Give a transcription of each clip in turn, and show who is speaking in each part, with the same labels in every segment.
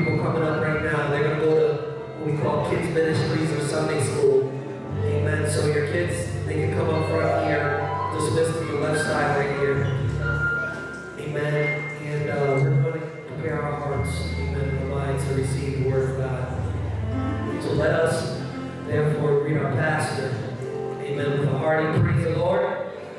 Speaker 1: people coming up right now. They're going to go to what we call kids ministries or Sunday school. Amen. So your kids, they can come up front here, dismissed to the left side right here. Amen. And we're going to prepare our hearts, amen, and our minds to receive the word of God. So let us, therefore, greet our pastor. Amen. With a hearty praise the Lord.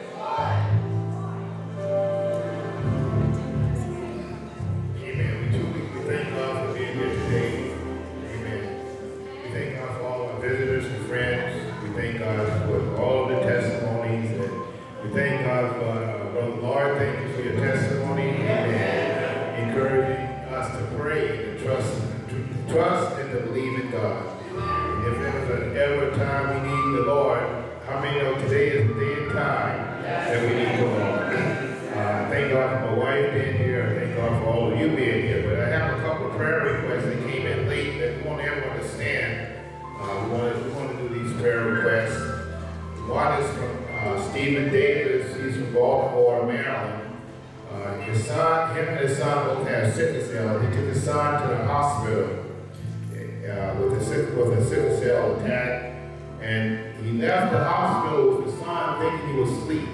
Speaker 2: Trust and to believe in God. And if there was ever a time we need the Lord, how many know today is the day and time that we need the Lord? Thank God for my wife being here. Thank God for all of you being here. But I have a couple of prayer requests that came in late that we want everyone to stand. We want to do these prayer requests. One is from Stephen Davis. He's from Baltimore, Maryland. His son, him and his son both have sickle cell. He took his son to the hospital with a sickle cell attack, and he left the hospital with his son thinking he was asleep.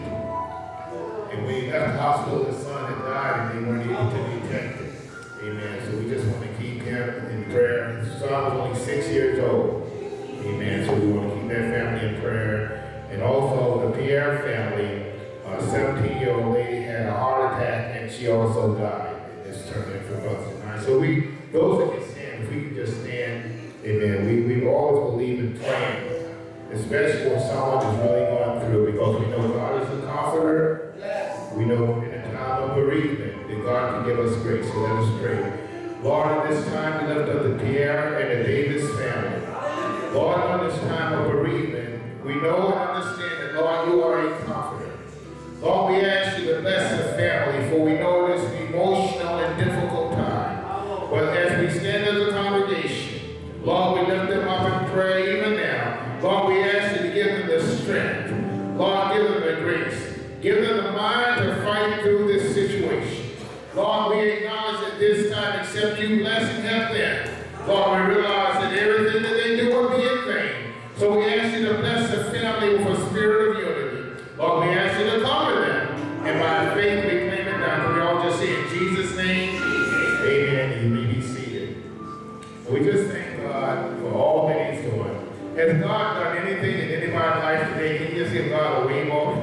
Speaker 2: And when he left the hospital, his son had died, and they weren't able to detect it. Amen. So we just want to keep him in prayer. His son was only 6 years old. Amen. So we want to keep that family in prayer. And also the Pierre family, a 17-year-old lady had a heart attack, and she also died. It's turned in for us tonight. So those that can stand, if we can just stand, amen. We always believe in praying, especially when someone is really going through, because we know God is a comforter. We know in a time of bereavement that God can give us grace. So let us pray. Lord, at this time we lift up the Pierre and the Davis family. Lord, on this time of bereavement, we know and understand that, Lord, you are a comforter. Lord, we ask you to bless the family, for we know it's an emotional and difficult time. But as we stand as a congregation, Lord, we lift them up and pray even now. Lord, we ask you to give them the strength. Lord, give them the grace. Give them the mind to fight through this situation. Lord, we acknowledge at this time, except you bless and help them. Lord, we realize that everything that they do will be in vain. So we ask you to bless the family with a spirit of unity. Lord, we ask you to cover them. And by faith, we claim it down. Can we all just say in Jesus' name? Amen. You may be seated. We just thank God for all that he's doing. Has God done anything in anybody's life today? Can you just give God a wave off?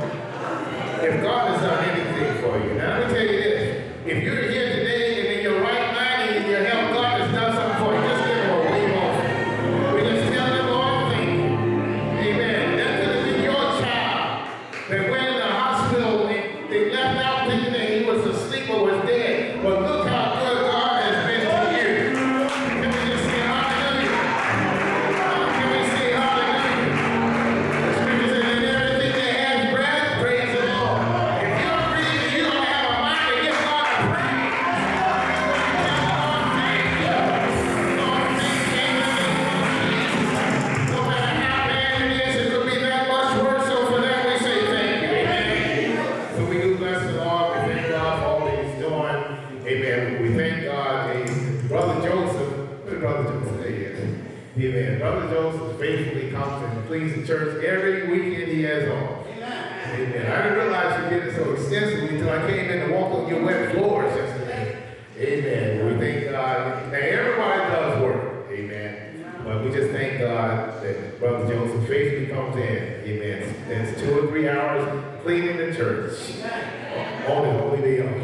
Speaker 2: If God has done anything for you. Now, let me tell you this. If you're here today and in your right mind and in your health, God has done something for you. Just give him a wave off. We just tell the Lord thank you. Amen. That could have been your child that went in the hospital and they left out thinking that he was asleep or was dead. But look how good God has been to you. Can we just say hallelujah? Can we say hallelujah? The scripture says that everything that has breath, praise the Lord. If you're breathing, you don't have a mind to give God a praise. Lord, thank you. Lord, thank you. No matter how bad it is, it could be that much worse. So for that, we say thank you. Amen. So we do bless the Lord. We thank God for all that he's doing. Amen. We thank God. Brother Joseph, what did Brother Joseph say? Amen. Brother Joseph faithfully comes and cleans the church every weekend he has off. Amen. I didn't realize you did it so extensively until I came in and walked on your wet floors yesterday. Amen. We thank God. Now, everybody does work. Amen. But we just thank God that Brother Joseph faithfully comes in. Amen. Spends 2 or 3 hours cleaning the church. On his holy day off.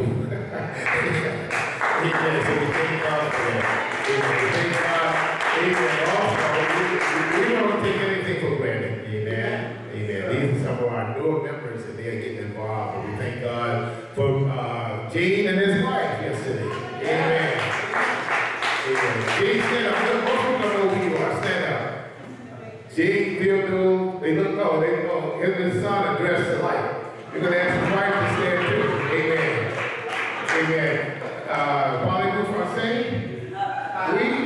Speaker 2: Amen. So we thank God for that. Amen. We thank God. Amen. Also, we don't take anything for granted. Amen. Amen. These are some of our newer members and they are getting involved. And we thank God for Gene and his wife yesterday. Amen. Amen. Gene, stand up. Most people know who you are. Stand up. Gene, Theodore, they look, no, they know. Him and his son are dressed alike. You're going to ask his wife to stand too. Amen. Amen. Parlez-vous français? Oui?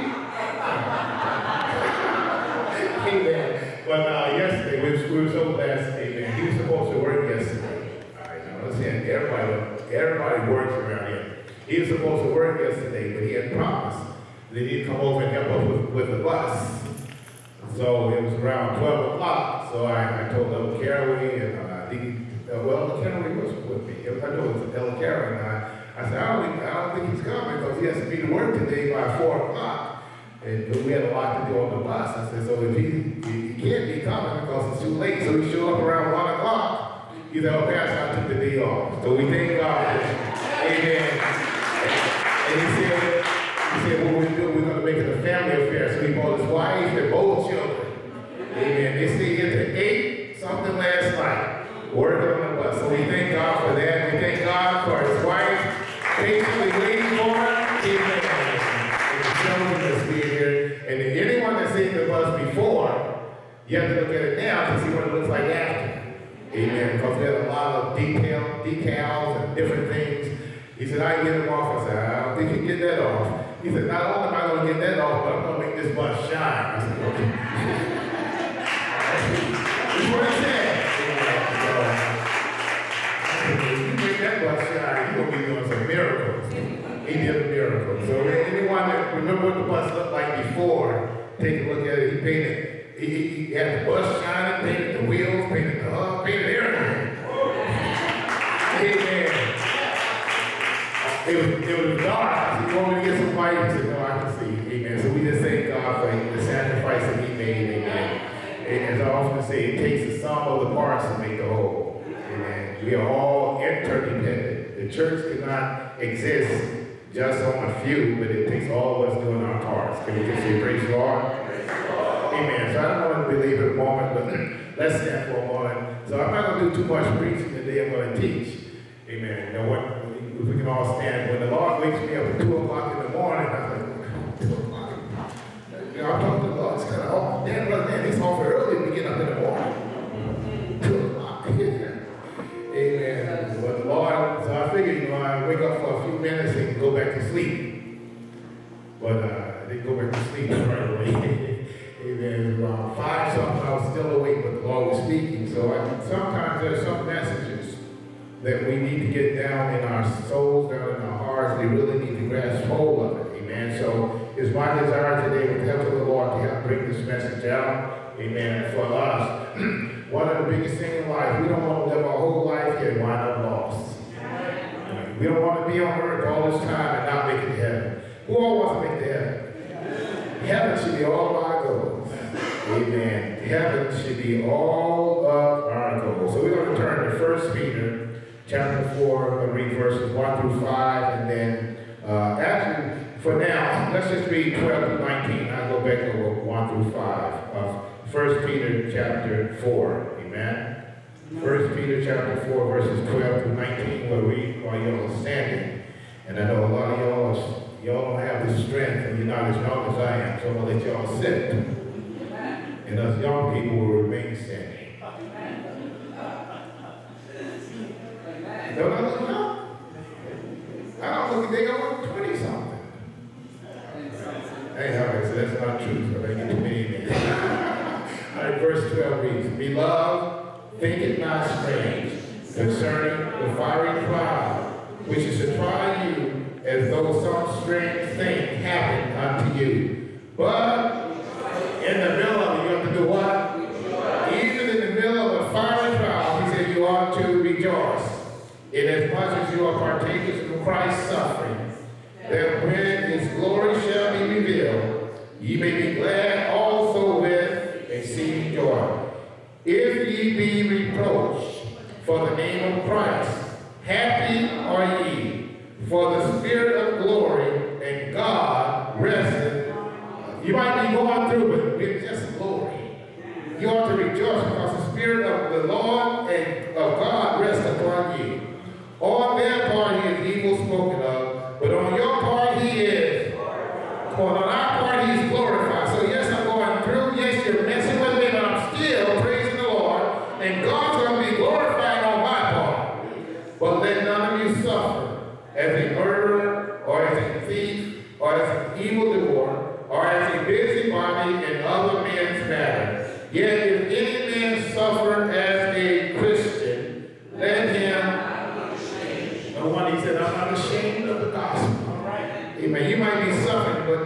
Speaker 2: Amen. But yesterday, we were so blessed. Amen. He was supposed to work yesterday. All right, now let's see. Everybody works around here. He was supposed to work yesterday, but he had promised They didn't come over and help us with the bus. So it was around 12 o'clock. So I told Elder Caraway and Elder Caraway was with me. I know it was Elder Caraway, and I said, I don't think he's coming because he has to be to work today by 4 o'clock. And we had a lot to do on the bus. I said, so if he can't be coming because it's too late. So he showed up around 1 o'clock. He said, oh, Pastor, I took the day off. So we thank God. Amen. And he said, what we're doing, we're going to make it a family affair. So he brought his wife and both children. Amen. They stayed here till 8 something last night, working on the bus. So we thank God for that. We thank God for his wife patiently waiting for him. Amen. And the children that's being here. And if anyone that's seen the bus before, you have to look at it now to see what it looks like after. Amen. Because we had a lot of decals and different things. He said, I get them off. I said, I don't think you can get that off. He said, not only am I going to get that off, but I'm going to make this bus shine. I said, okay. That's what he said. If you make that bus shine, you're going to be doing some miracles. He did a miracle. So anyone that remember what the bus looked like before, take a look at it. He painted. He had the bus shining, painted the wheels, painted the hub, painted everything. Amen. It was dark. He wanted me to get some light. He said, no, I can see. Amen. So we just thank God for the sacrifice that he made. Amen. And as I often say, it takes the sum of the parts to make the whole. Amen. We are all interdependent. The church cannot exist just on a few, but it takes all of us doing our parts. Can we just say praise the Lord? Amen. So I don't want to believe it a moment, but let's stand for a moment. So I'm not going to do too much preaching today. I'm going to teach. Amen. Now, if we can all stand. When the Lord wakes me up at 2 o'clock in the morning, I'm like, 2 o'clock. You know, I'm talking to the Lord. It's kind of, oh, man, it's awful early to get up in the morning. 2 o'clock. Amen. But the Lord, so I figured, I wake up for a few minutes and go back to sleep. But I didn't go back to sleep right away. Amen. Around 5 something, I was still awake, but the Lord was speaking. So sometimes there's some messages that we need to get down in our souls, down in our hearts. We really need to grasp hold of it. Amen. So it's my desire today, with the help of the Lord, to help bring this message out. Amen. For us, one of the biggest things in life, we don't want to live our whole life here and wind up lost. We don't want to be on earth all this time and not make it to heaven. Who all wants to make it to heaven? Heaven should be all of our goals. Amen. Heaven should be all of our goals. So we're going to turn to 1 Peter chapter 4, we're going to read verses 1 through 5, and then actually, for now, let's just read 12 through 19. I'll go back over 1 through 5 of 1 Peter chapter 4. Amen. 1 Peter chapter 4, verses 12 through 19, we'll read while y'all are standing. And I know a lot of y'all don't have the strength, and you're not as young as I am, so I'm going to let y'all sit. And us young people will remain standing. Don't I look young? I don't look, they go 20 something. Hey, all right, so that's not true, so they get too many in there. All right, verse 12 reads, Beloved, think it not strange concerning the fiery trial, which is to try you as though some strange thing happened unto you. But in the middle of it, you have to do what? Even in the middle of a fiery trial, he said you ought to rejoice. Inasmuch as you are partakers of Christ's suffering, that when his glory shall be revealed, ye may be glad also with exceeding joy. If ye be reproached for the name of Christ, happy are ye, for the Spirit of glory and God resteth. You might be going through it, but it's just glory. You ought to rejoice because the Spirit of the Lord and of God rests upon you. On their part he is evil spoken of, but on your part he is. On our part he is glorified. So yes, I'm going through. Yes, you're messing with me, but I'm still praising the Lord. And God's going to be glorified on my part. But let none of you suffer as a murderer, or as a thief, or as an evildoer, or as a busybody in other men's matters. Yet if any man suffer as a Christian, let him. No one, he said, I'm not ashamed of the gospel. All right. Amen. You might be suffering, but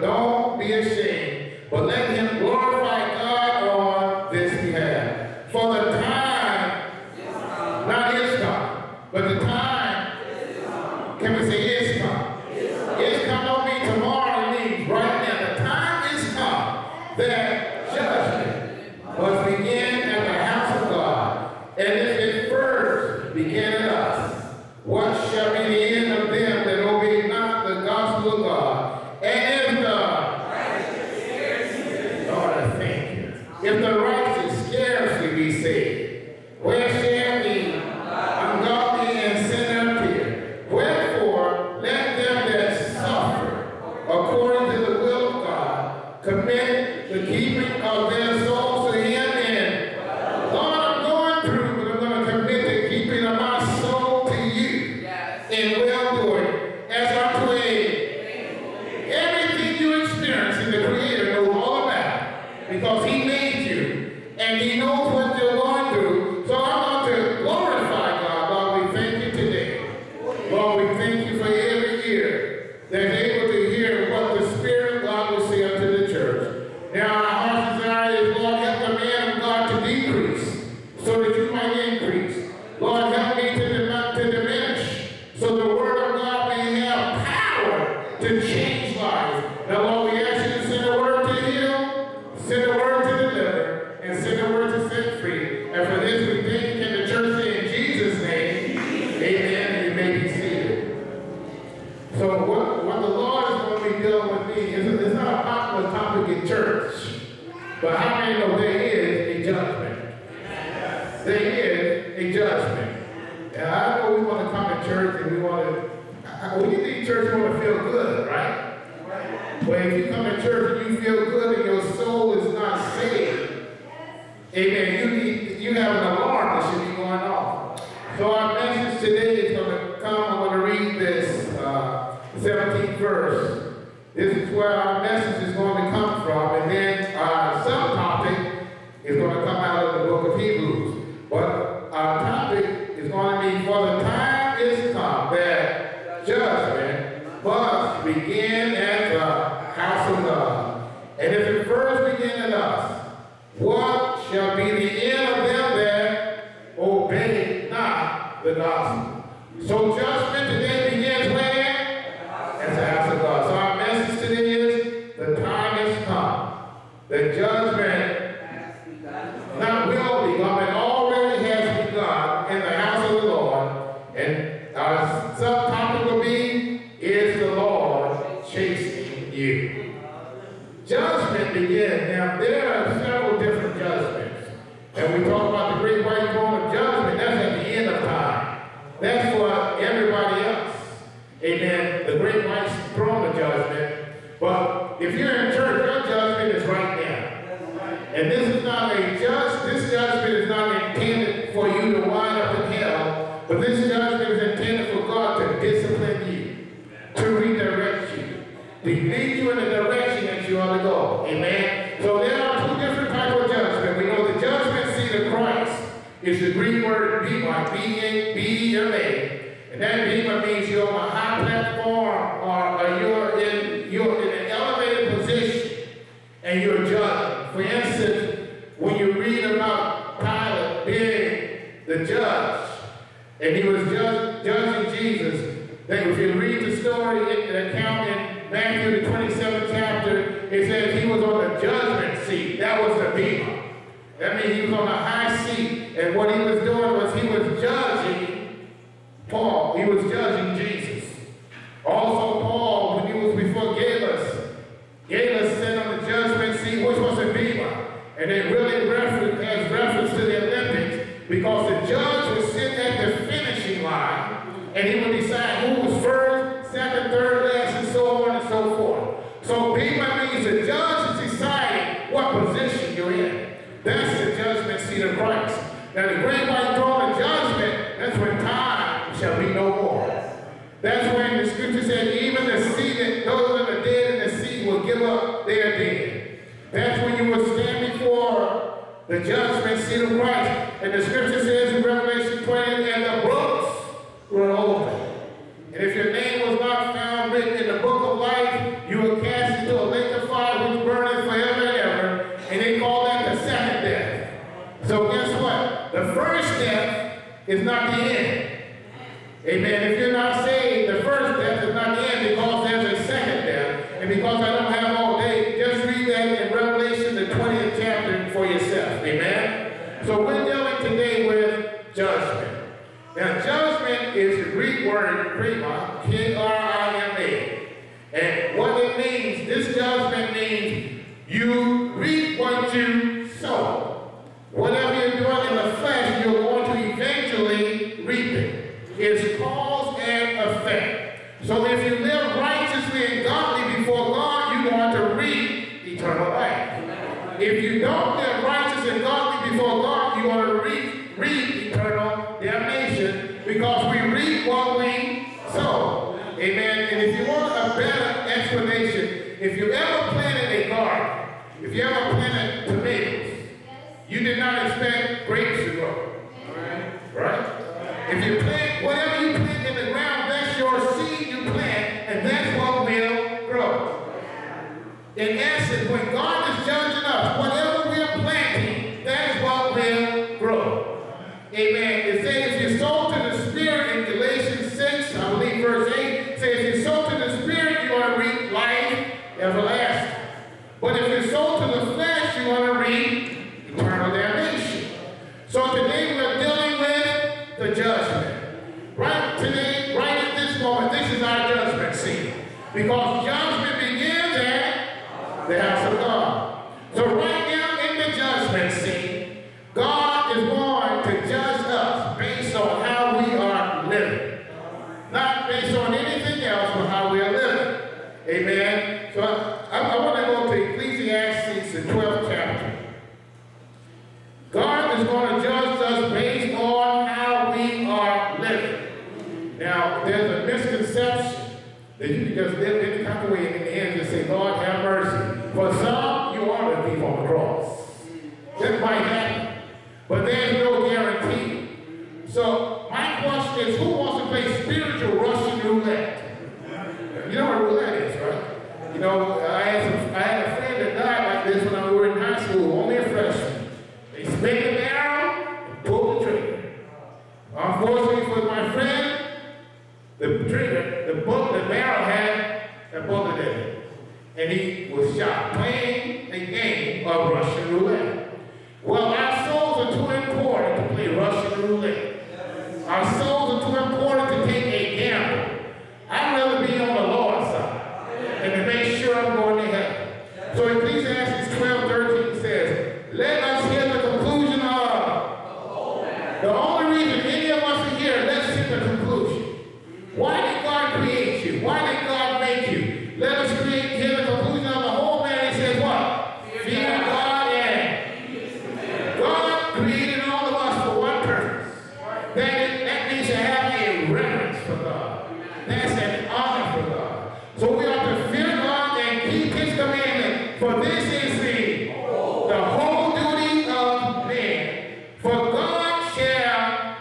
Speaker 2: but don't be ashamed. But let him glorify God on this behalf. For the time, not his time, but the time, can we say is come? Is come don't mean tomorrow, it means right now. The time is come that judgment must begin at the house of God. And if it first begin in us, what shall be the end of them that obey not the gospel of God? And if Lord, I thank you. If the righteous scarcely be saved, where shall the ungodly and sinner appear? Wherefore, let them that suffer according to the will of God commit the keeping of their souls to him. And Lord, I'm going through, but I'm going to commit the keeping of my soul to you. In well-doing, as unto everything you experience in the Creator knows all about, because he made you, and he knows what you're going through. So I'm going to glorify God. Lord, we thank you today. Lord, we thank you for every ear that's able to hear what the Spirit of God will say unto the church. Now our heart's desire is, Lord, help the man of God to decrease, so that you might increase. Lord, help me to diminish, so the word of God may have power to change lives. Now, Lord, we ask you to send a word to heal, send a word to deliver, and send a word to set free. And for this we thank you. Can the church say in Jesus' name, amen, and you may be seated. So what the Lord is going to be dealing with me is it's not a popular topic in church, but how many know there is a judgment? There is a judgment. And I know we want to come to church and we want to, when you leave church, you want to feel good, right? But if you come to church and you feel good and your soul is not saved, amen, you have an alarm that should be going off. So our message today is going to come, I'm going to read this 17th verse. This is where our message is going to come from. And then our subtopic is going to come out of the book of Hebrews. But our topic is going to be, for the time is come that judgment must begin at the house of God. And if it first begin in us, what shall be the end of them that obey not the gospel? So judgment today begins where? At the house of God. So our message today is, the time has come. The judgment not will become, and already has begun in the house of the Lord. And our subtopic will be, is the Lord chasing you? Judgment begins. Now, there are several different judgments. And we talk about the great white throne of judgment. That's at the end of time. That's for everybody else. Amen. The great white throne of judgment. But if you're in church, your judgment is right now. And this is not this judgment is not intended for you to wind up in hell, but this judgment is intended for God to discipline you, to redirect you, to lead you in the direction that you ought to go. Amen? So there are two different types of judgment. We know the judgment seat of Christ is the Greek word bema, B-E-M-A. And that bema means you're on a high platform, or you're in an elevated position, and you're judged. For instance, when you read about Pilate being the judge, and he was judging Jesus, then if you read the story, the account in Matthew the 27th chapter, it says he was on the judgment seat. That was the bema. That means he was on a high seat, and what he was doing was he was judging Paul. He was judging Jesus. Also, Paul, when he was before Gaius sat on the judgment seat, which was a bema. And it really has reference to the Olympics, because the judge was sitting at the finishing line, and he would decide who was first, second, third, last, and so on and so forth. So bema means the judge is deciding what position you're in. That's the judgment seat of Christ. Now the great white throne of judgment, that's when time shall be no more. That's when the scripture said, even the seated, those that are dead in the sea will give up their dead. That's when you will stand before the judgment seat of Christ. And the scripture says in Revelation 20, and the books were open. And if your name was not found written in the book of life, you were cast into a K-R-I-M-A. And what it means, this judgment means you reap what you sow. Whatever you're doing in the flesh, you're going to eventually reap it. It's cause and effect. So if you live righteously and godly before God, you're going to reap eternal life. If you don't live righteous and godly before God, you're going to reap eternal damnation, because we reap what we sow. Amen. And if you want a better explanation, if you ever planted a garden, if you ever planted tomatoes, you did not expect grapes to grow. Right? If you plant, whatever you plant in the ground, that's your seed you plant, and that's what will grow. In essence, when God is judging us, whatever we're planting, that is what will grow. Amen. It says if you sow to the Spirit in Galatians 6, I believe verse 8, says if you sow to the Spirit, you're going to reap life everlasting. But if you sow to the flesh, you're going to reap eternal damnation. So today we're dealing with the judgment. Right today, right at this moment, this is our judgment scene. Because judgment begins at the house of God. So right now in the judgment scene, God is going to judge us based on how we are living. Not based on anything else, but how we are living. Amen. So I want to go to Ecclesiastes, the 12th chapter. God is going to judge us based on how we are living. Now, there's a misconception that you can just live any kind of way and in the end just say, Lord, have mercy. For some, you are the thief on the cross. That might happen. But there's no guarantee. So my question is, who wants to play spiritual Russian roulette? You know what roulette is, right? You know, I had a friend that died like this when we were in high school, only a freshman. They spin the barrel and pull the trigger. Unfortunately for my friend, the trigger, the barrel had a bullet in it. And he was shot playing a game of Russian roulette. Well, our souls are too important to play Russian roulette. Our souls are too important to take a gamble. I'd rather be on the Lord's side and to make sure I'm going to heaven. So Ecclesiastes 12:13 says, let us hear the conclusion of. The only reason any of us are here, let's hear the conclusion. Why did God create you? Why did God make you? Let us hear the conclusion of the whole man. It says what? Fear God and God created all of us for one purpose. That means to have a reverence for God. That's an honor for God. So we are to fear God and keep His commandment. For this is the whole duty of man. For God shall,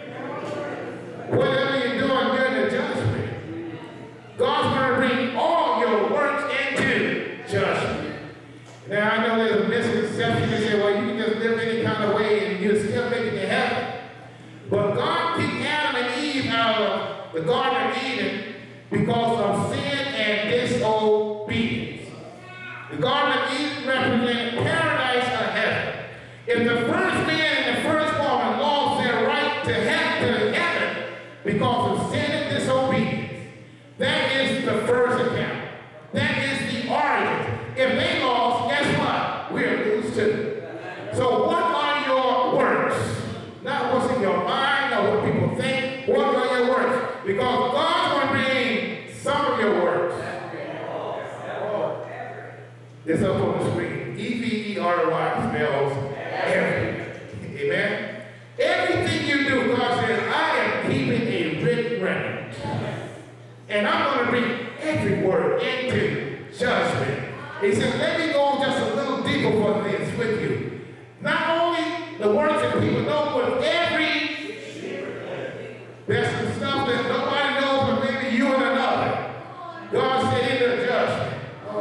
Speaker 2: whatever you're doing during the judgment, God's going to bring all your works into judgment. Now I know there's a misconception. You say, well, you can just live any kind of way and you'll still make it to heaven. But God kicked Adam and Eve out of the Garden of Eden because of sin and disobedience. The Garden of Eden represented paradise or heaven. If the first man and the first woman lost their right to heaven because of sin and disobedience, that is the first account. That is the origin. If they lost, guess what? We'll lose too. So what are your works? Not what's in your mind or what people think. What are your works? Because God's going to bring some of your works. It's up on the screen. E-V-E-R-Y spells everything. Amen? Everything you do, God says, I am keeping a written record. And I'm going to bring every word into judgment. He said, let me go just a little deeper for this with you. Not only the words that people know, but there's some stuff that nobody knows, but maybe you and another. God said in the judgment,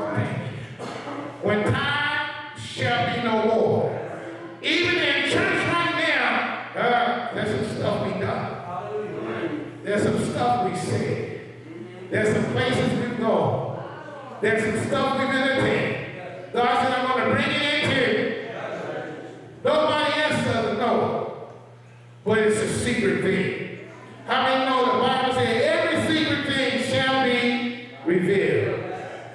Speaker 2: when time shall be no more. Even in church right now, there's some stuff we done. There's some stuff we said. There's some places we've gone. There's some stuff we've entertained. God said, I'm going to bring it into. Nobody else doesn't know. But it's a secret thing. How many know the Bible says every secret thing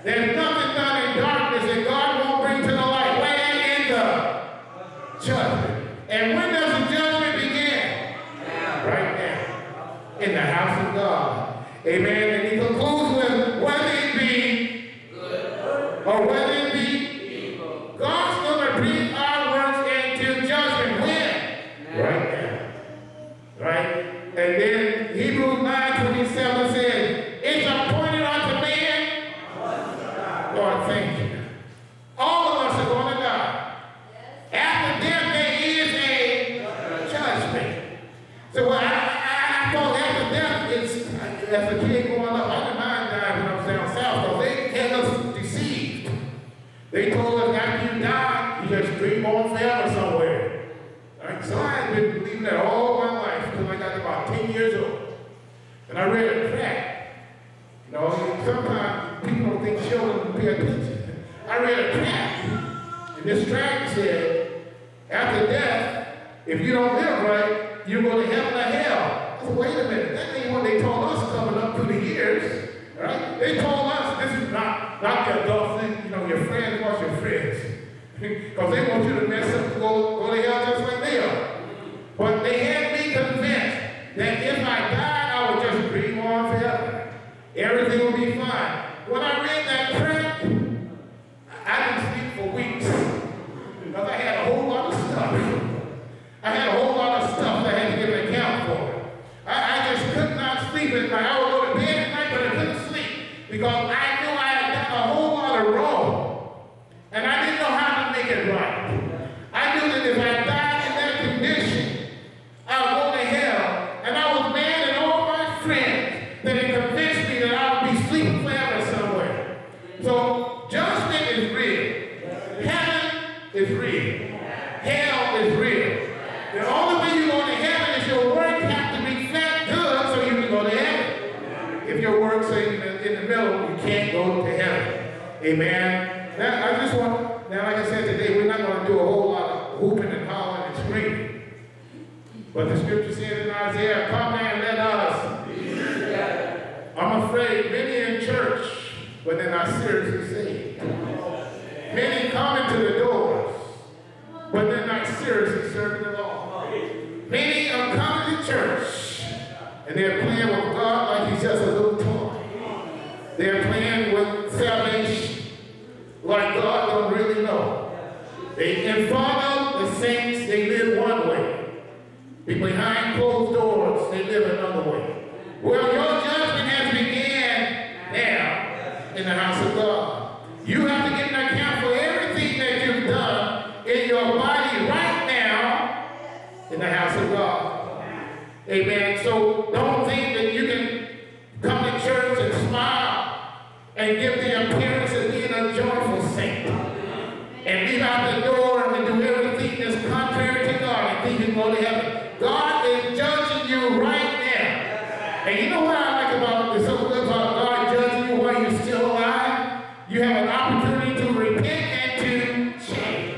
Speaker 2: There's nothing done in darkness that God won't bring to the light. Where in the judgment? And when does the judgment begin? Right now. In the house of God. Amen. And he concludes with whether it be good or whether it be evil. God's going to bring our works into judgment. When? Right now. Right? And then Hebrews 9:27 says, it's appointed unto man. Lord, thank you. All of us are going to die. After death, there is a judgment. So I thought after death, as a kid growing up, I didn't mind dying when I was down south, because they had us deceived. They told us after you die, you just dream on forever somewhere. Right? So I had been believing that all my life until I got about 10 years old. And I read a tract. You know, sometimes people don't think children pay attention. I read a tract. And this tract said, after death, if you don't live right, you go to heaven or hell. I said, wait a minute, that ain't what they told us coming up through the years. Right? They told us this is not the adult thing, you know, your friends watch your friends. Because they want you to mess up and go to hell just like they are. But they had me convinced that if I died, I would just dream on forever. Everything would be fine. When I read that tract, I didn't sleep for weeks. Because I had a whole lot of stuff. I had a whole lot of stuff that I had to give an account for. I just could not sleep at night. I would go to bed at night, but I couldn't sleep. Because I knew I had done a whole lot of wrong. And I didn't know how to make it right. I knew that if I died in that condition, I would go to hell. And I was mad at all my friends that had convinced me that I would be sleeping forever somewhere. So judgment is real. Heaven is real. Hell is real. The only way you go to heaven is your works have to reflect good so you can go to heaven. If your works are in the middle, you can't go to heaven. Amen. Now, like I said today, we're not going to do a whole lot of whooping and hollering and screaming. But the scripture says in Isaiah, come and let us. I'm afraid many in church, but they're not seriously saved. Many come into the doors, but they're not seriously serving the Lord. Many are coming to church, and they're playing with God like he's just a little toy. They're playing with salvation like God don't really know. They in front of the saints, they live one way. Behind closed doors, they live another way. Well, your judgment has begun now in the house of God. You have to give an account for everything that you've done in your body right now in the house of God. Amen. So don't think that you can come to church and smile and give the appearance of being a joyful saint and leave out the door and do everything that's contrary to God and think you can go to heaven. God is judging you right now. And you know what I like about this whole about God judging you while you're still alive? You have an opportunity to repent and to change.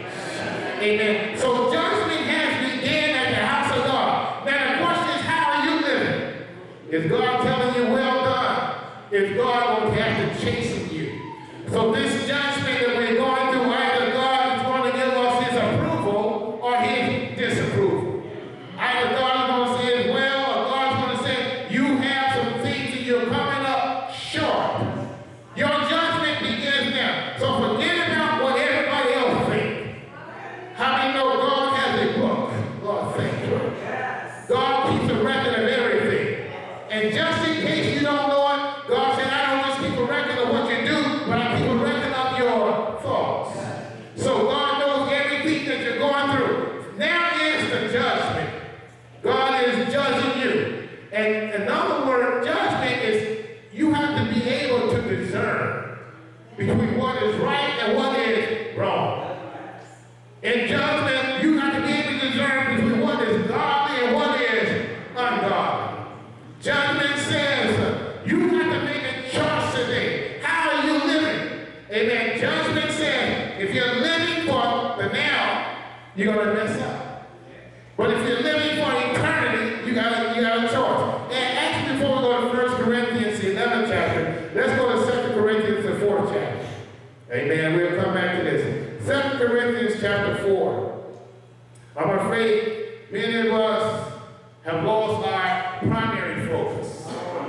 Speaker 2: Amen. So judgment has begun at the house of God. Now the question is, how are you living? Is God telling you, well done? Is God going to have to chasten you? So this judgment that we're going through, either God is going to give us his approval or his disapproval. Either God is going to say it well, or God's going to say, you have some things that you're coming up short. Your judgment begins now. So forget about what everybody else thinks. How many know God has a book? Lord, thank you. God keeps a record of everything. And just in case you don't know it, God said, I don't just keep a record of what you do, but I keep a record of your thoughts. So God knows everything that you're going through. Now is the judgment. God is judging you. And in other words, judgment is you have to be able to discern between what is right and what is wrong. In judgment, you have to be able to discern between what is godly and what is ungodly. Judgment says you have to make a choice today. How are you living? Amen. Judgment says if you're living for the now, you're going to mess up. But if you're living for eternity, you got a choice. And actually, before we go to 1 Corinthians, the 11th chapter, let's go to 2 Corinthians, the 4th chapter. Amen. We'll come back to this. 2 Corinthians chapter 4. I'm afraid many of us have lost our primary focus.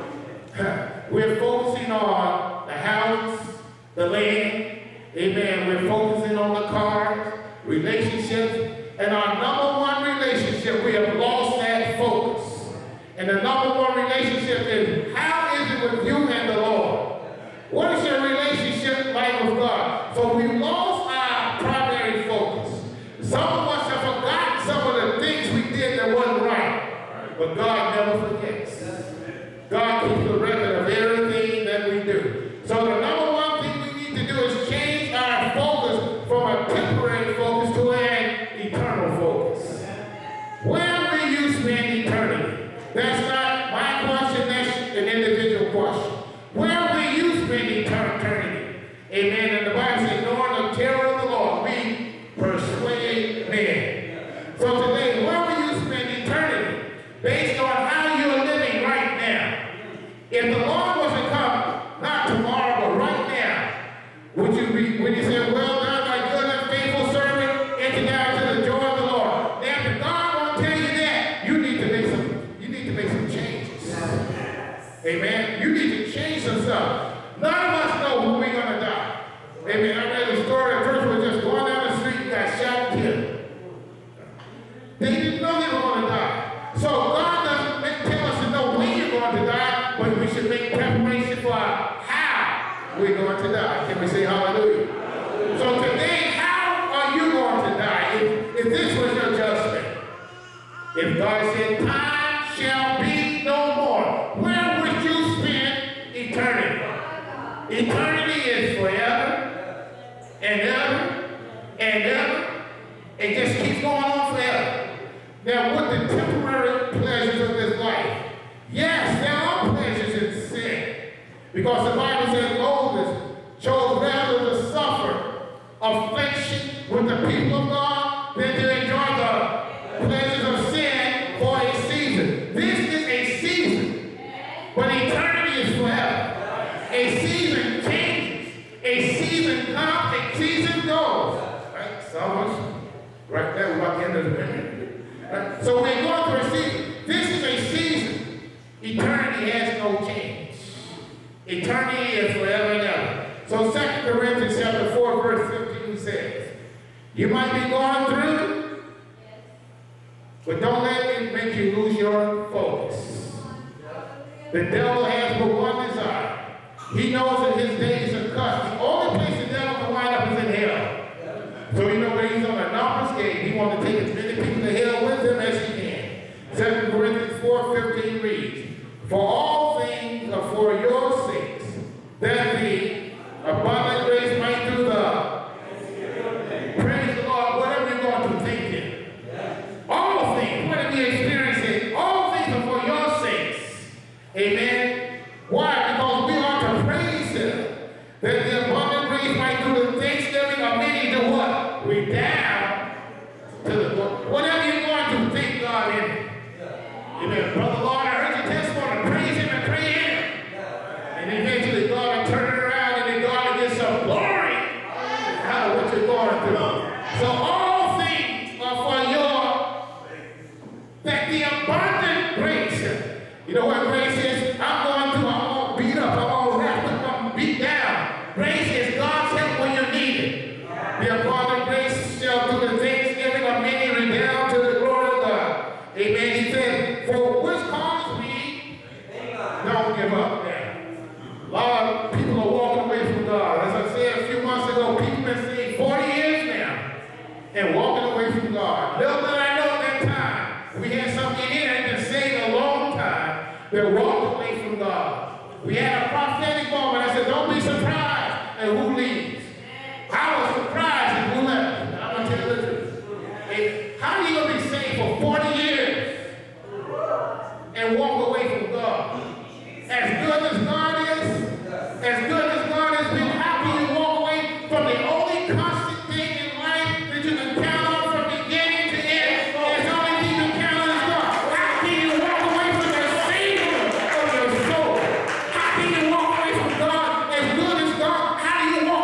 Speaker 2: We're focusing on the house, the land. Amen. We're focusing on the cars, relationships. And our number one relationship, we have lost that focus. And the number one relationship is, how is it with you and the Lord? What is your relationship like with God? So we lost our primary focus. Some of us have forgotten some of the things we did that wasn't right. But God never forgets. God keeps a record of everything that we do. So the number one thing we need to do is change our focus from a temporary focus to an eternal focus. Where will you spend eternity? That's not my question, that's an individual question. Where will you spend eternity? Amen. And the Bible says, knowing the terror of the Lord, we persuade men. So today, where will you spend eternity? Based on how you're living right now. If the Lord was to come, not tomorrow, but right now, would you say, well done, my good and faithful servant, enter down to the joy of the Lord? Now, if God won't tell you that, you need to make some changes. Amen. You need to change some stuff. None of us know when we're going to die. Amen. I read a story. A person was just going down the street and got shot and killed. They didn't know they were going to die. So God doesn't tell us to know when you're going to die, but we should make preparation for how we're going to die. Can we say hallelujah? So today, how are you going to die? If this was your judgment, if God said, time shall be no more, where would you spend eternity? Eternity is forever and ever and ever. It just keeps going on forever. Now, with the temporary pleasures of this life, yes, there are pleasures in sin. Because the Bible says Moses chose rather to suffer affliction with the people of God than to enjoy the pleasures of sin for a season. This is a season, but eternity is forever. A season changes. A season comes, a season goes. Right? So much. Right there, we're about to end of the minute. Right? So we're going through a season. This is a season. Eternity has no change. Eternity is forever and ever. So 2 Corinthians chapter 4, verse 15 says, you might be going through, but don't let it make you lose your focus. The devil has but one desire. He knows that his days are cut. The only place the devil can wind up is in hell. So you know when he's on a numbers game, he wants to take as many people to hell with him as he can. 2 Corinthians 4:15 reads, for all things are for your sakes, that the abundant grace might do the praise the Lord, whatever you're going to think in. All things, whatever you're experiencing, all things are for your sakes. Amen. Why? Because we are to praise him, that the abundant grace might do the thanksgiving of many to what? Redound to the Lord. Whatever you're going to thank God in it. Amen. Brother Lord, I heard your testimony. Praise him and pray him. And eventually God will turn it around and then God will get some glory out of what you're going through. So all things are for that the abundant grace. You know what grace is? I'm going through, I'm all beat up, I'm all wrapped up, I'm beat down. Grace is God's help when you need it. The abundant grace shall do the thanksgiving of many redound to the glory of God. Amen. He said, for which cause we don't give up now. A lot of people are walking away from God. As I said a few months ago, people have been saved 40 years now and walking away from God. Little did I know at that time, we had something in here that been saved a long time that walked away from God. We had a prophetic moment. I said, don't be surprised at who leaves. I was surprised at who left. I'm going to tell you the truth. And how are you going to be saved for 40 years and walk away from God? As good as God has been, how can you walk away from the only constant thing in life that you can count on from beginning to end? There's only thing you can count on is God. How can you walk away from the Savior of your soul? How can you walk away from God as good as God? How do you walk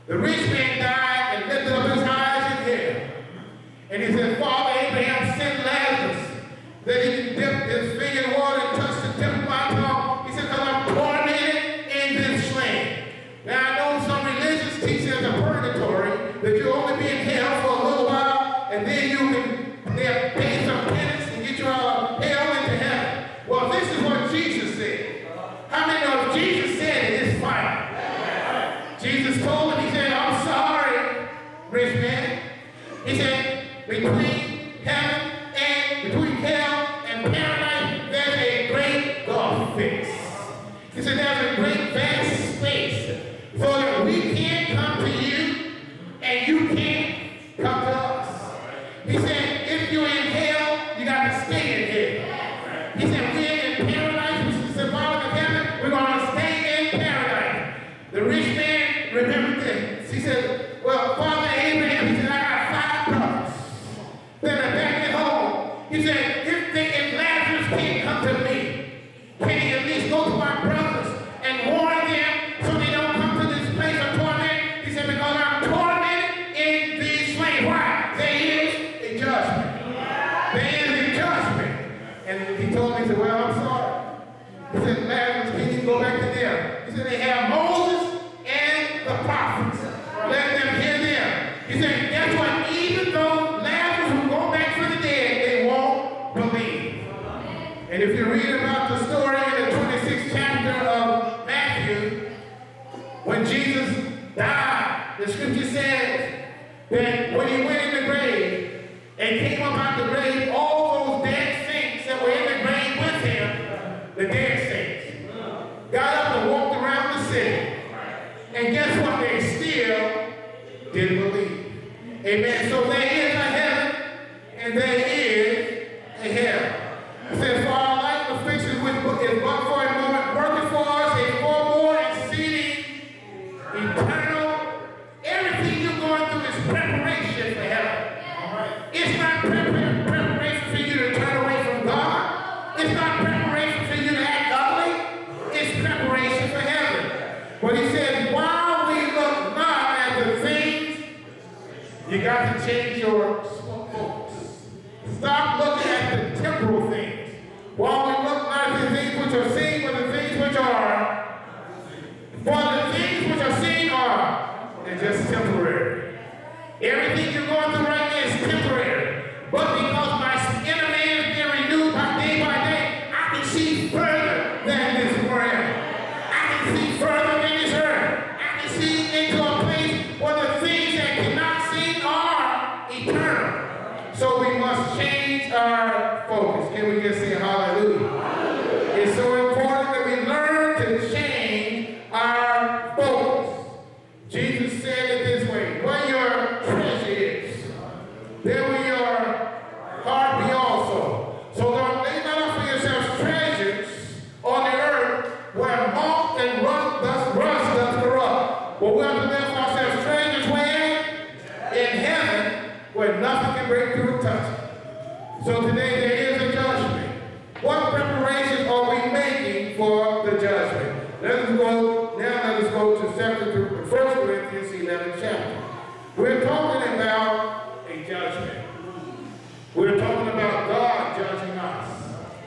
Speaker 2: The rich man died and lifted up his eyes in heaven. And he said, Father Abraham, send Lazarus that he can dip his finger in water and touch the tip of my tongue. He said, because I'm tormented in this flame. Now I know some religions teach there's a purgatory, that you'll only be in hell for a little while, and then you can pay some penance and get you out of hell into heaven. Well, this is what Jesus said. How many know if Jesus said it, it's fine? Jesus told him, he said, I'm sorry, rich man. He said, between hell and paradise, there's a great gulf fix. He said, there's a great vast space so that we can't come to you and you can't come to us. He said, if you're in hell, you got to stay in hell. He said, we're in paradise, which is symbolic of heaven. We're going to stay in paradise. The rich man remembered this. He said, well, Father Abraham, he said, I got 5 brothers that are back at home. He said, if Lazarus can't come to me, can he at least go to my brothers and warn them so they don't come to this place of torment? He said, because I'm tormented in these flames. Why? There is a judgment. There is a judgment. And he told me, he said, well, I'm sorry. He said, Lazarus, can you go back to them? He said, they have Moses and the prophets. Let them hear them. He said, guess what? Even though Lazarus will go back from the dead, they won't believe. And if you read about the story in the 26th chapter of Matthew, when Jesus died, the scripture says that when he went in the grave and came up out the grave, all those dead saints that were in the grave with him, the dead saints, got up and walked around the city. And guess what? They still didn't believe. Amen. So there is a heaven and there is a hell. It says, for our life affliction which is but for a moment, working for us a far more exceeding eternal. Everything you're going through is preparation for heaven. It's not preparation for you to turn away from God. It's not preparation for you to act ugly. It's preparation for heaven. But he says, while we look not at the things, you got to change your focus. Stop looking at the temporal things. While we look not at the things which are seen, but the things which are. For the things which are seen they're just temporary. Everything you're going through right now is temporary. But because my inner man is being renewed by day, I can see further than this world. I can see further than this earth. I can see into a place where the things that cannot see are eternal. So we must change our focus. Can we just say hallelujah? Hallelujah. It's so important that we learn to change our focus. Jesus said it this way, where your treasure is, there will your heart be also. So don't lay not up for yourselves treasures on the earth where moth and rust does corrupt. But we have to lay for ourselves treasures where? In heaven, where nothing can break through and touch it. So today there is a judgment. What preparations are we making for the judgment? Let us go to 1 Corinthians 11th chapter. We're talking about a judgment. We're talking about God judging us.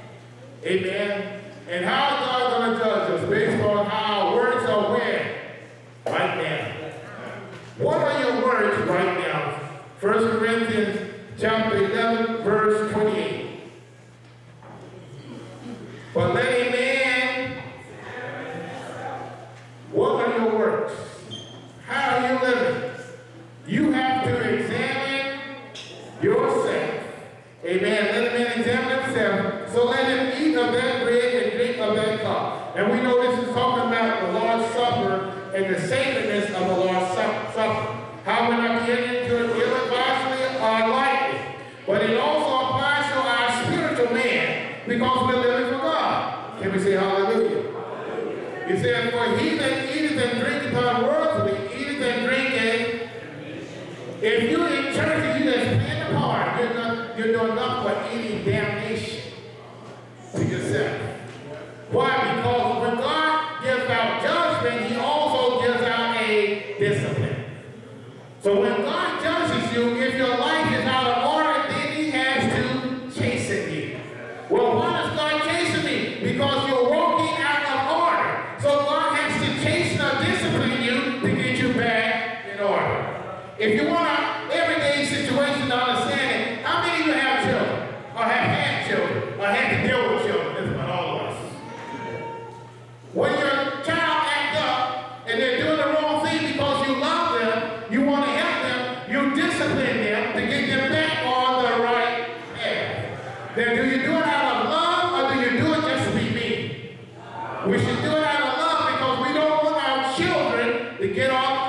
Speaker 2: Amen. And how is God going to judge us? Based on how our words are where? Right now. What are your words right now? 1 Corinthians chapter 11, verse 28. But let a man, what are your works? How are you living? You have to examine yourself. Amen. Let a man examine himself. So let him eat of that bread and drink of that cup. And we know this is talking about the Lord's Supper and the sacredness of the Lord's Supper. How we're not getting into it ill-advisedly or lightly. But it also applies to our spiritual man because we're living for God. Can we say hallelujah? He said, for he that eateth and drinketh unworthily, eateth and drinketh. If you're in church and you just playing the part, you're doing nothing but eating damnation to yourself. Why? Because when God gives out judgment, he also gives out a discipline. you if your life is out of order, then he has to chasten you. Well, why does God chasten me? Because you're walking out of order. So God has to chasten or discipline you to get you back in order. If you want an everyday situation to understand it, how many of you have children? Or have had children? Or had to deal with children? That's about all of us. When your child acts up and they're doing the wrong thing because you love them, you want to help them, you discipline them to get them back on the right path. Now, do you do it out of love or do you do it just to be mean? We should do it out of love because we don't want our children to get off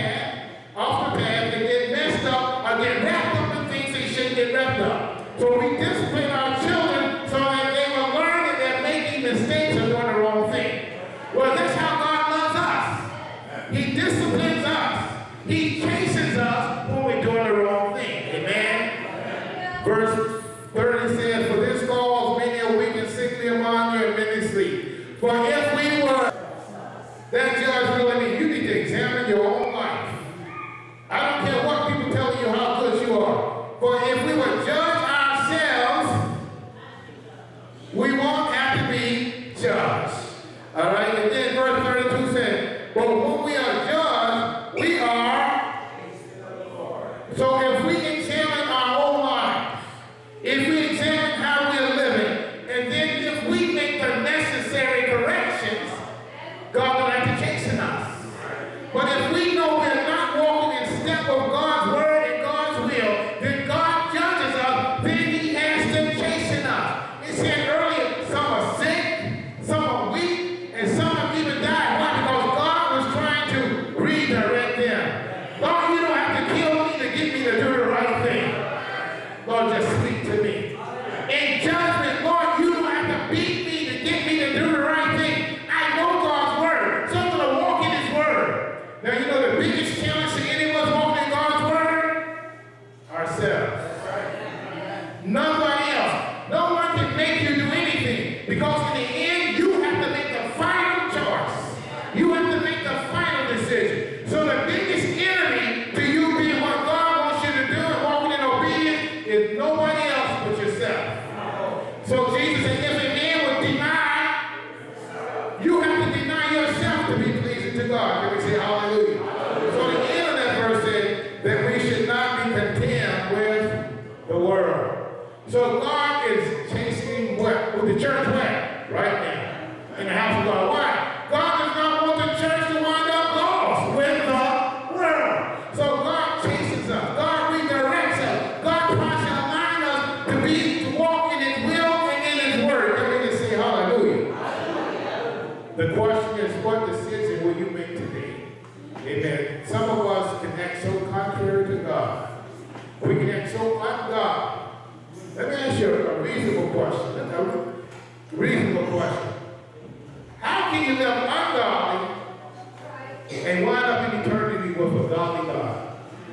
Speaker 2: the path and get messed up or get wrapped up in things they shouldn't get wrapped up. So we discipline our children so that they will learn that they're making mistakes or doing the wrong thing. Well, that's how God loves us. He disciplines us. He chastens us when we're doing the wrong thing. Amen? Verse 30 says, for this cause many are weak and sickly among you and many sleep. For if we were that judge really, you need to examine your own life. I don't care what people tell you how good you are. For if we would judge ourselves, we won't have to be judged. All right? And then verse 32 says, but when we are judged, we are. So if we examine our own lives, if we examine how we are living, and then if we make the necessary corrections, God will have to chasten us. But if we know we're not walking in step with God's word and God's will, then God judges us, then he has to chasten us. It said earlier, some are sick, some are weak, and some have even died. Why? Because God was trying to redirect them. Lord, you don't have to kill me to get me to do the right thing. Lord, just speak to me. In judgment, Lord, you don't have to beat me to get me to do the right thing. I know God's word, so I'm going to walk in his word. Now, you know the biggest challenge to any of us walking in God's word? Ourselves. Nobody else. No one can make you do anything because in the end, you have to make the final choice. You have to make the final decision. So the biggest enemy to you being what God wants you to do and walking in obedience is nobody else but yourself. So Jesus said, if a man would deny, you have to deny yourself to be pleasing to God. Let me say hallelujah. So the end of that verse said that we should not be content with the world. So God is chastening what? With the church where? Right now. In the house of God. Why? God does not want the church to wind up lost with the world. So God chastens us. God redirects us. God tries to align us to walk in his will and in his word. Let me just say hallelujah. The question is, what decision will you make today? Amen. Some of us can act so contrary to God. We can act so un-God. Let me ask you a reasonable question. A reasonable question. How can you live ungodly and wind up in eternity with a godly God?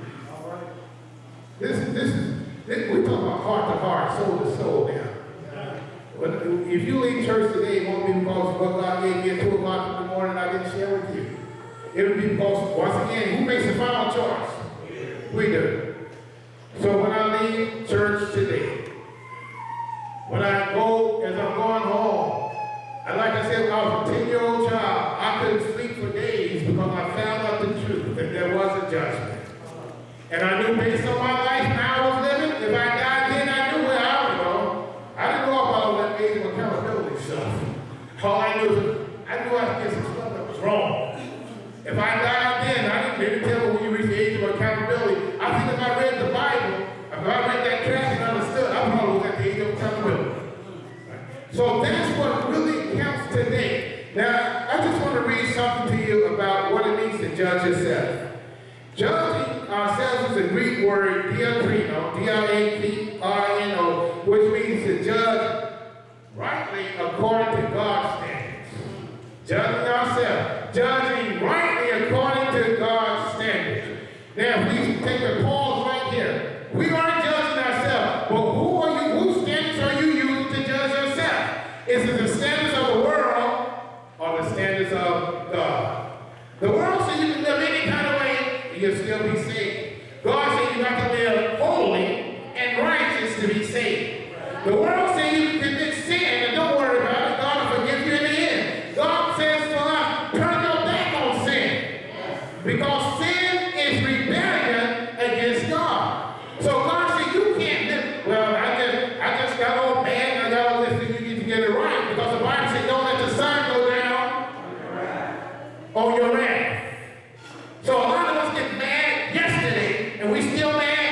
Speaker 2: We're talking about heart to heart, soul to soul now. But if you leave church today, it won't be because what God gave me at 2 o'clock in the morning I didn't share with you. It will be because, once again, who makes the final choice? We do. So when I leave church today, when I go, as I'm going home, and like I said, when I was a 10-year-old child, I couldn't sleep for days because I found out the truth that there was a judgment. And I knew based on my life, how I was living, if I died then, I knew where I would go. I didn't know about all that age of accountability stuff. All I knew was, I knew I did some stuff that was wrong. If I died then, I didn't tell me when you reach the age of accountability. I think if I read the Bible, if I read that track and understood, I probably was at the age of accountability. So that's what really counts today. Now, I just want to read something to you about what it means to judge yourself. Judging ourselves is a Greek word, diakrino, D-I-A-K-R-I-N-O, which means to judge rightly according to God's standards. Judging ourselves. Judging rightly according to God's standards. Now, please take a pause right here. We are judging ourselves, but whose standards are you using to judge yourself? Is it the standards of the world or the standards of God? The world says you can live any kind of way and you'll still be saved. God said you have to live works to be saved. The world says you can commit sin and don't worry about it. God will forgive you in the end. God says for us, turn your back on sin. Because sin is rebellion against God. So God said you can't live. Well, I just got all bad and I got all this thing you need to get it right. Because the Bible said don't let the sun go down on your wrath. So a lot of us get mad yesterday and we still mad.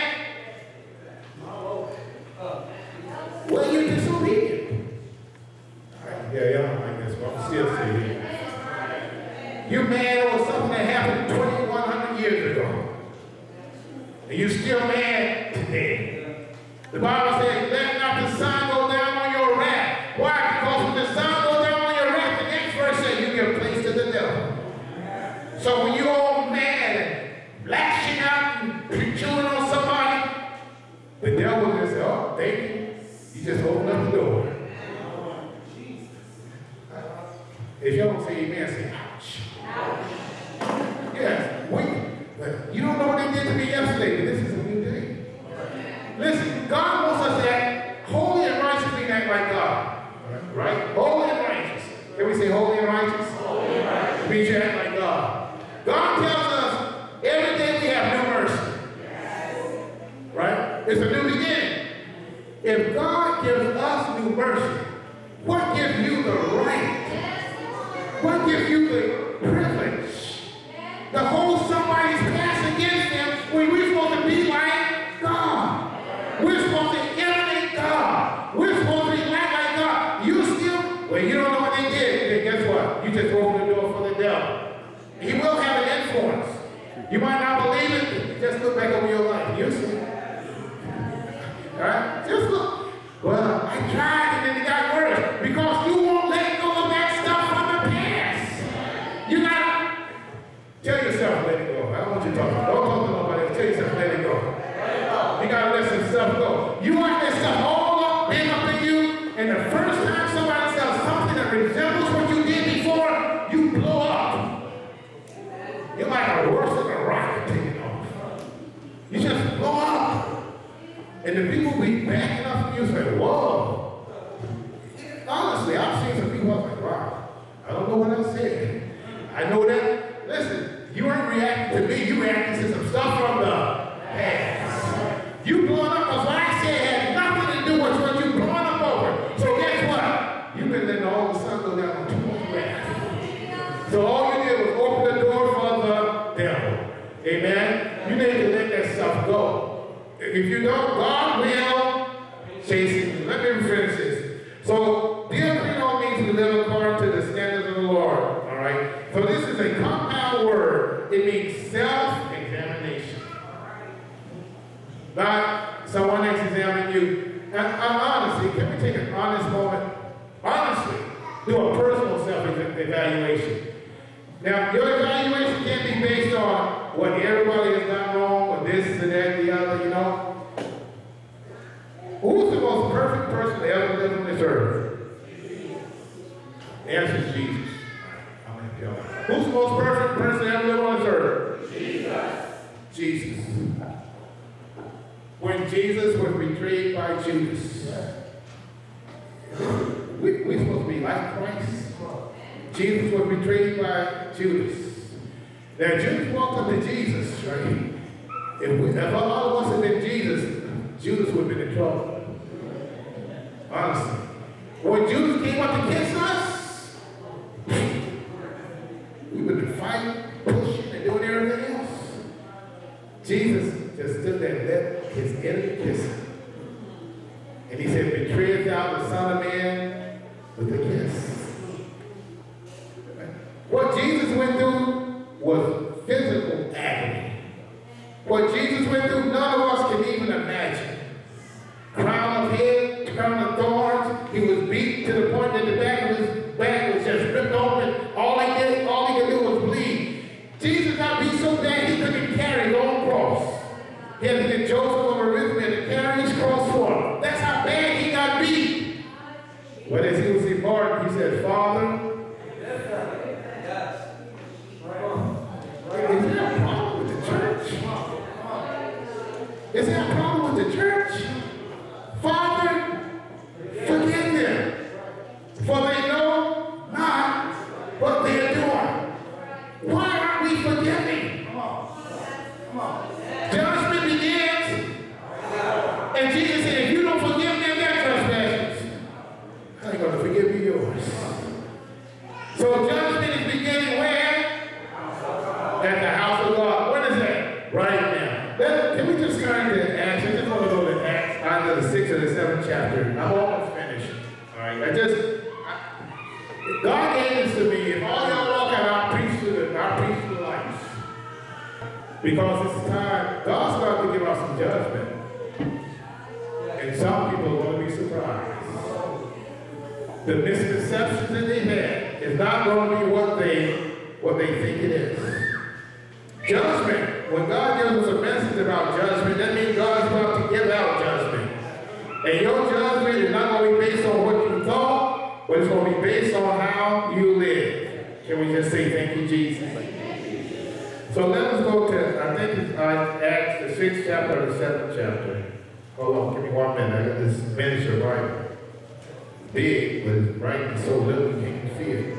Speaker 2: Well, you're disobedient. Yeah, I guess I'm still saying you're mad over something that happened 2,100 years ago. And you're still mad today. The Bible says, let not the sun go down on your wrath. Why? Because when the sun goes down on your wrath, the next verse says you give place to the devil. So when you're all mad and lashing out and chewing on somebody, the devil will just say, oh, thank you. You just open up the door. If y'all don't say amen, say ouch. Yes, you don't know what they did to me yesterday, but this is a new day. Listen, God wants us to act holy and righteous, we act like God. Right? Holy and righteous. Can we say holy and righteous? Holy and righteous. We should act like God. God tells us every day we have new mercy. Right? It's a new beginning. If God gives us new mercy, what gives you the right? What gives you the privilege to hold somebody's past against them when we're supposed to be like God? We're supposed to emulate God. We're supposed to be like God. You still, well, you don't know what they did, then guess what? You just open the door for the devil. He will have an influence. You might not believe it, just look back over your life. You'll see. All right? Just look. Well, I tried and then it got worse because you won't let go of that stuff from the past. You gotta tell yourself, let it go. I don't want you to talk. Don't talk to nobody. Tell yourself, let it go. You gotta let some stuff go. You want that stuff all up, big up in you, and the first time somebody says something that resembles what you did before, you blow up. You're like a worse than a rocket taking off. You just blow up. And the people be backing up from you say, whoa. Honestly, I've seen some people, I was like, wow, I don't know what I said. I know that, listen, you ain't reacting to me, you reacting to some stuff from the past. You blowing up because what I said had nothing to do with what you blowing up over. So guess what? You've been letting all the sun go down on too much wrath. So all you did was open the door for the devil. Amen? You need to let that stuff go. If you don't, God will chase you. Let me finish this. So, diakono means to live according to the standards of the Lord. All right? So, this is a compound word. It means self-examination. Not someone else examining you. And honestly, can we take an honest moment? Honestly, do a personal self-evaluation. Now, your evaluation can't be based on what everybody has done wrong, or this and that, the other, you know. Who's the most perfect person to ever live on this earth? The answer is Jesus. I'm going to tell you. Who's the most perfect person to ever live on this earth? Jesus. Jesus. When Jesus was betrayed by Judas, we're supposed to be like Christ. Jesus was betrayed by Judas. Now, Judas walked up to Jesus, right? If all of us had been Jesus, Judas would have been in trouble. Honestly. When Judas came up to kiss us, we would have been fighting, pushing, and doing everything else. Jesus just stood there and let his enemy kiss him. And he said, betrayest thou the Son of Man with a kiss. What Jesus went through was physical agony. What Jesus went through, none of us can even imagine. Crown of head, crown of thorns. He was beat to the point that the back of his back was just ripped open. All he could do was bleed. Jesus got beat so bad he couldn't carry his own cross. He had to get Joseph of Arimathea to carry his cross for him. That's how bad he got beat. But as he was in pardon, he said, Father, is there a problem with the church? Is there a problem with the church? Judgment begins. And Jesus said, if you don't forgive them their trespasses, how are you going to forgive you yours? So judgment is beginning where? At the house of God. When is that? Right now. Can we just turn to Acts? I just want to go to Acts, either the 6th or the 7th chapter. I'm almost finished. All right. God gave this to me. If all y'all walk out, I'll preach to the lights. Because it's time. God's about to give us some judgment. And some people are going to be surprised. The misconceptions that they had is not going to be what they think it is. Judgment. When God gives us a message about judgment, that means God's about to give out judgment. And your judgment is not going to be based on what you thought, but it's going to be based on how you live. Can we just say thank you, Jesus? So let us go to, I think it's Acts, the 6th chapter or the 7th chapter. Hold on, give me 1 minute. I got this miniature Bible. Big, but it's writing so little you can't see it.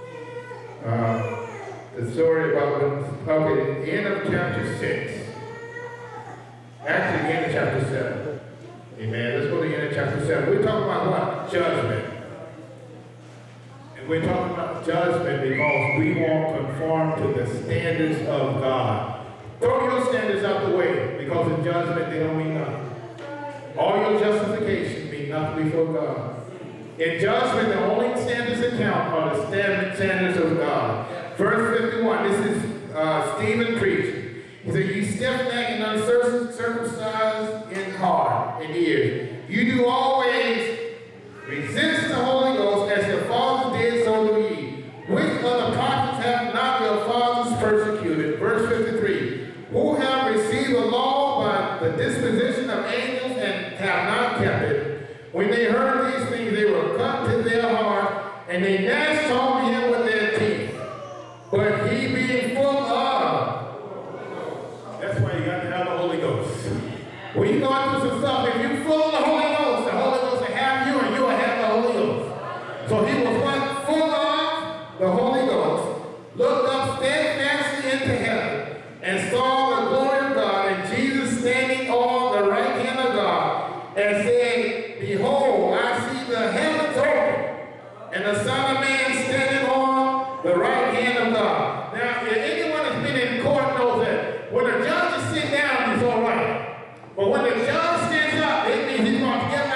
Speaker 2: The story about at the end of chapter 6. Actually, the end of chapter 7. Amen. Let's go to the end of chapter 7. We're talking about what? Judgment. And we're talking about judgment because we won't conform to the standards of God. Throw your standards out the way because in judgment they don't mean nothing. All your justification mean nothing before God. In judgment, the only standards that count are the standards of God. Verse 51, this is Stephen preaching. He said, you stiff-necked and uncircumcised in heart and ears. You do always resist the Holy Ghost as your fathers did, so do ye. Which of the prophets have not your fathers persecuted? Verse 53, who have received the law by the disposition of angels and have not kept it. When they heard these things, they were cut to their heart, and they gnashed on him with their teeth. But he being full of, that's why you got to have the Holy Ghost. When you go through some stuff, if you're full of the Holy Ghost will have you, and you will have the Holy Ghost. So he was full of the Holy Ghost, looked up steadfastly into heaven, and saw the glory of God, and Jesus standing on the right hand of God, and said, behold, I see the heavens open, and the Son of Man standing on the right hand of God. Now, if anyone has been in court knows that when a judge is sitting down, he's all right. But when the judge stands up, it means he's going to give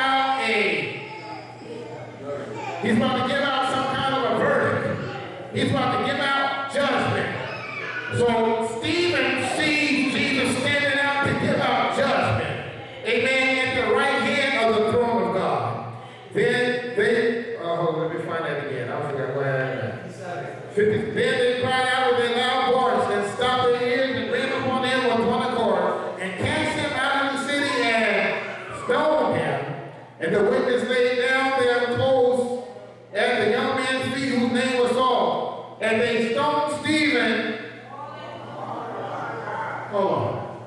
Speaker 2: out some kind of a verdict. He's about to give out judgment. So Stephen sees Jesus standing out to give out judgment. Amen. At the right hand of the throne of God. Then they, let me find that again. I forgot where I am. Then they cried out with a loud voice and stopped their ears and ran upon them with one accord and cast him out of the city and stoned him. And the witness laid down their clothes at the young man's feet whose name was Saul. And they stoned Stephen. Hold on.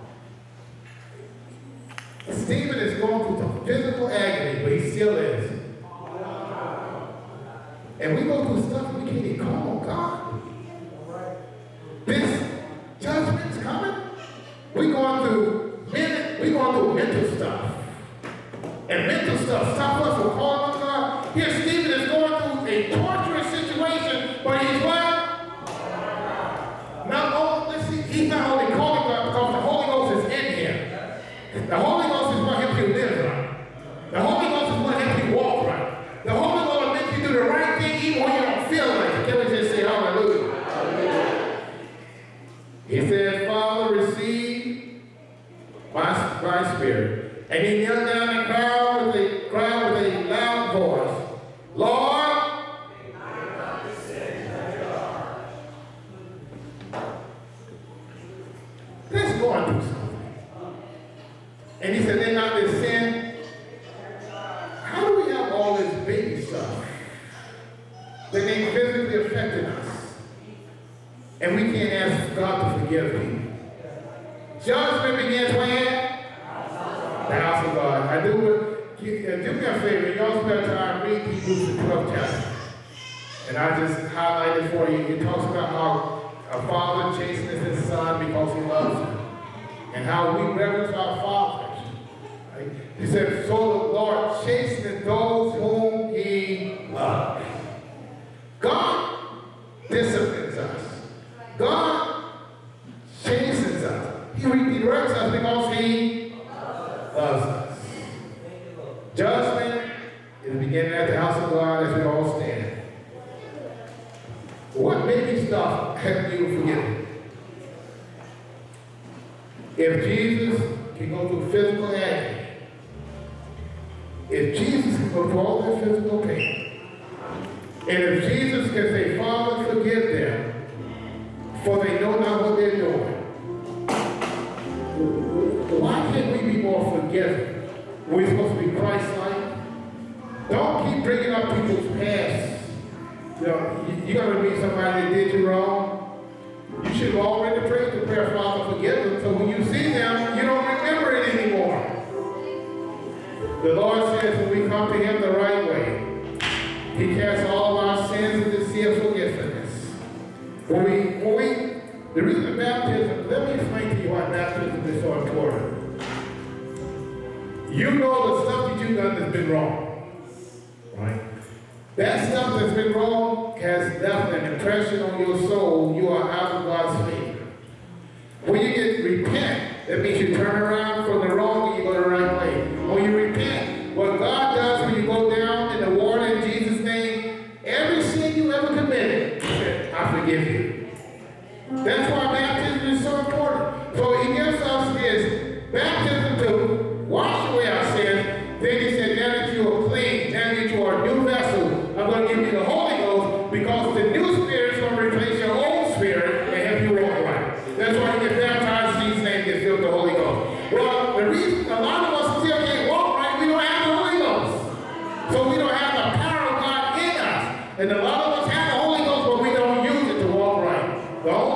Speaker 2: Stephen is going through some physical agony, but he still is. And we go through stuff we can't even call on God. This judgment's coming. We're going through mental stuff. And mental stuff stops us from calling on God. Here Stephen is going through a torturous situation, but he's what? He's not only calling God because the Holy Ghost is in him. The Holy Ghost is what helps you live right. The Holy Ghost is what helps you walk right. The Holy Ghost will make you do the right thing even when you don't feel like it. Can we just say hallelujah? Hallelujah. He said, Father, receive my spirit. And he knelt down and cried with a loud voice, Lord, let's go on through something. And he said, they're not their sin. How do we have all this baby stuff that ain't physically affecting us? And we can't ask God to forgive people. Judgment begins where? The house of God. Do me a favor. Y'all spend time, read Hebrews the 12th chapter. And I just highlighted for you. It talks about how a father chastens his son because he loves him. and how we reverence our fathers. Right? He said, so the Lord chasteneth those whom he loves. God disciplines us. God chastens us. He redirects us because he loves us. Judgment is beginning at the house of God as we all stand. What maybe stuff have you forgiven? If Jesus can go through physical agony, if Jesus can go through all that physical pain, and if Jesus can say, Father, forgive them, for they know not what they're doing, why can't we be more forgiving? We're supposed to be Christ-like. Don't keep bringing up people's past. You know, you're going to meet somebody that did you wrong. You should have already prayed the prayer, Father, forgive them, so when you see them, you don't remember it anymore. The Lord says when we come to him the right way, he casts all of our sins into the sea of forgiveness. The reason baptism, let me explain to you why baptism is so important. You know the stuff that you've done that's been wrong, right? That stuff that's been wrong has left an impression on your soul. You are out of God's favor. When you get repent, that means you turn around from the wrong and you go the right way. When you repent, what God does when you go down in the water in Jesus' name, every sin you ever committed, he said, I forgive you. That's why baptism is so important. So he gives us his baptism to wash away our sins. Then he said, now that you are clean, now that you are a new vessel, I'm going to give you the Holy Ghost because the new spirit is going to replace your old spirit and help you walk right. That's why you get baptized in Jesus' name, get filled with the Holy Ghost. Well, the reason a lot of us still can't walk right, we don't have the Holy Ghost. So we don't have the power of God in us. And a lot of us have the Holy Ghost, but we don't use it to walk right. The Holy